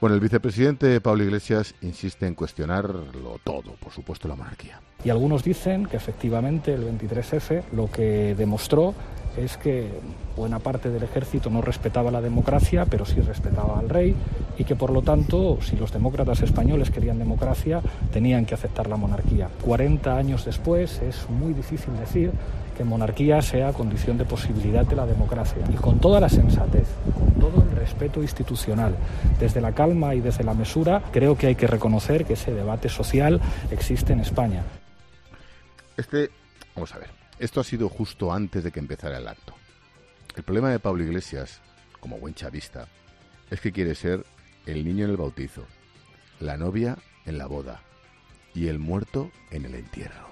Bueno, el vicepresidente Pablo Iglesias insiste en cuestionarlo todo, por supuesto la monarquía. Y algunos dicen que efectivamente el 23F lo que demostró es que buena parte del ejército no respetaba la democracia, pero sí respetaba al rey, y que por lo tanto, si los demócratas españoles querían democracia, tenían que aceptar la monarquía. 40 años después es muy difícil decir que monarquía sea condición de posibilidad de la democracia. Y con toda la sensatez, con todo el respeto institucional, desde la calma y desde la mesura, creo que hay que reconocer que ese debate social existe en España. Vamos a ver, esto ha sido justo antes de que empezara el acto. El problema de Pablo Iglesias, como buen chavista, es que quiere ser el niño en el bautizo, la novia en la boda y el muerto en el entierro.